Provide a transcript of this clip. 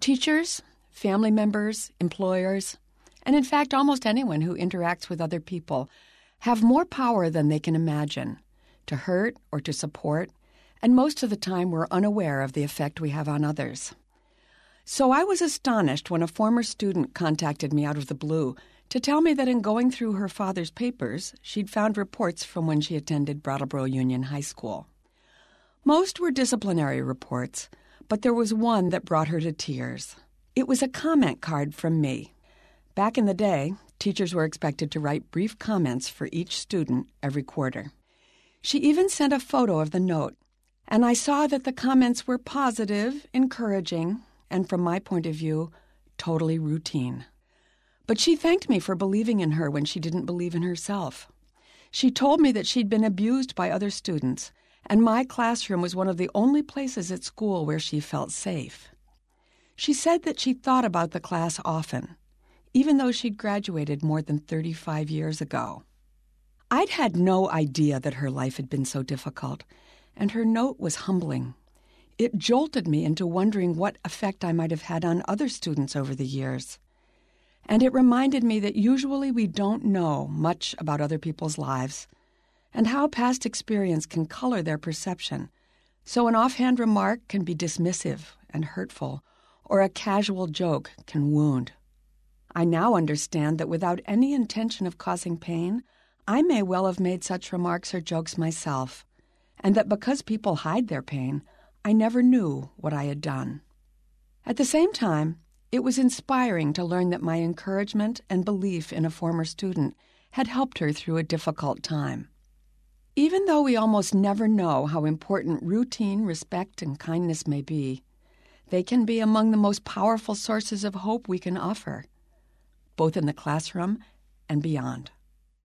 Teachers, family members, employers, and in fact almost anyone who interacts with other people have more power than they can imagine to hurt or to support, and most of the time we're unaware of the effect we have on others. So I was astonished when a former student contacted me out of the blue to tell me that in going through her father's papers, she'd found reports from when she attended Brattleboro Union High School. Most were disciplinary reports, but there was one that brought her to tears. It was a comment card from me. Back in the day, teachers were expected to write brief comments for each student every quarter. She even sent a photo of the note, and I saw that the comments were positive, encouraging, and from my point of view, totally routine. But she thanked me for believing in her when she didn't believe in herself. She told me that she'd been abused by other students, and my classroom was one of the only places at school where she felt safe. She said that she thought about the class often, even though she'd graduated more than 35 years ago. I'd had no idea that her life had been so difficult, and her note was humbling. It jolted me into wondering what effect I might have had on other students over the years. And it reminded me that usually we don't know much about other people's lives and how past experience can color their perception. So an offhand remark can be dismissive and hurtful, or a casual joke can wound. I now understand that without any intention of causing pain, I may well have made such remarks or jokes myself, and that because people hide their pain, I never knew what I had done. At the same time, it was inspiring to learn that my encouragement and belief in a former student had helped her through a difficult time. Even though we almost never know how important routine, respect, and kindness may be, they can be among the most powerful sources of hope we can offer, both in the classroom and beyond.